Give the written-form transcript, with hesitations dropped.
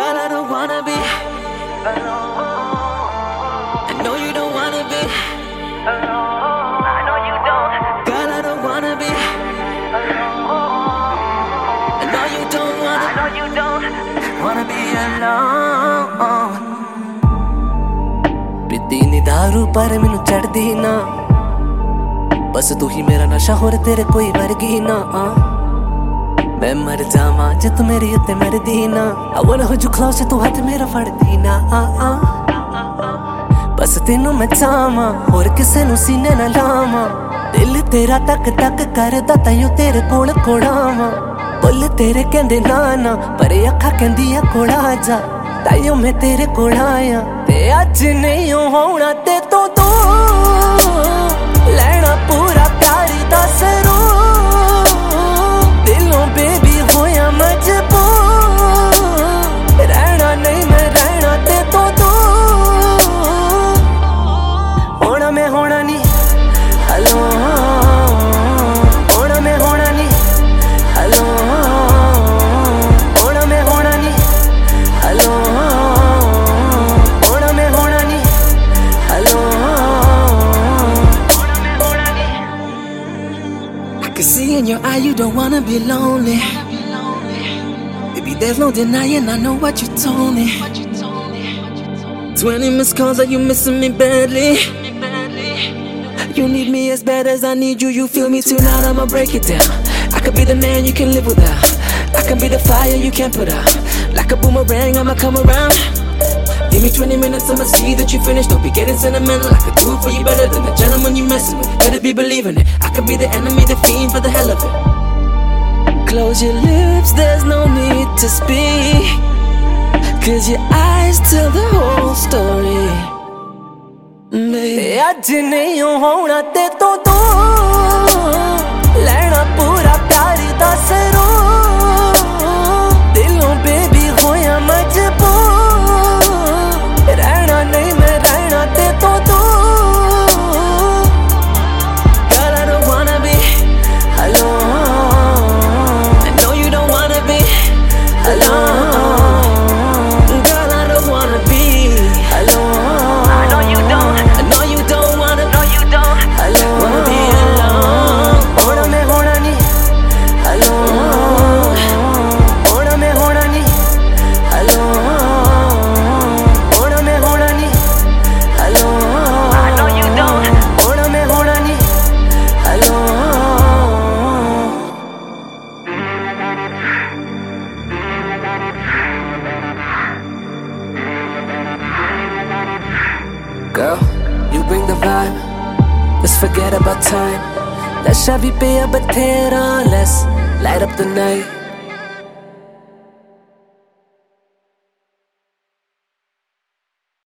Girl, I don't wanna be alone. I know you don't wanna be alone. I know you don't. Girl, I don't wanna be alone. I know you don't wanna be alone. पीती नी दारू पर मैनू चढ़दी ना, बस तू ही मेरा नशा होर तेरे कोई वर्गी ना। मैं मर जावां जे तू मेरी उत्ते मरदी ना। I wanna hold you close, तू हाथ मेरा फड़दी ना। बस तेनू मैं चाहवां होर किसे नू सीने ना लावां। दिल तेरा तक तक करदा ताइयों तेरे कोल कोड़ावां। बुल तेरे कहंदे ना ना पर अखां कहंदियां कोल आ जा, ताइयों मैं तेरे कोल आया। ते अज नहीं होना ते तो लेना पूरा प्यार दा सरूर। दिलों बेबी होया मजबूर, रहना नहीं मैं रहना ते तो होना मैं होना नहीं alone। होना मैं होना नहीं alone। होना मैं होना नहीं alone। होना मैं होना नहीं alone। I can see in your eye you don't wanna be lonely. Baby, there's no denying, I know what you told me. 20 missed calls, are you missing me badly? You need me as bad as I need you. You feel me tonight, I'ma break it down. I could be the man you can live without. I can be the fire you can't put out. Like a boomerang, I'ma come around. Give me 20 minutes, I'ma see that you finished. Don't be getting sentimental, I could do it for you better than the gentleman you messing with. Better be believing it, I could be the enemy, the fiend for the hell of it. Close your lips, there's no need to speak, 'cause your eyes tell the whole story. आज नहीं होना ते तो लेना पूरा प्यार दा सरूर। दिलों बेबी होया मजबूर, रहना नहीं मैं रहना ते तो Girl, I don't wanna be alone। I know you don't wanna be alone। Girl, I don't wanna be alone। I know you don't wanna be alone। होना मैं होना नहीं alone। होना मैं होना नहीं alone। होना मैं होना नहीं alone। I know you don't। होना मैं होना नहीं alone। Girl, you bring the vibe, let's forget about time. Let's have you be a bethera, let's light up the night.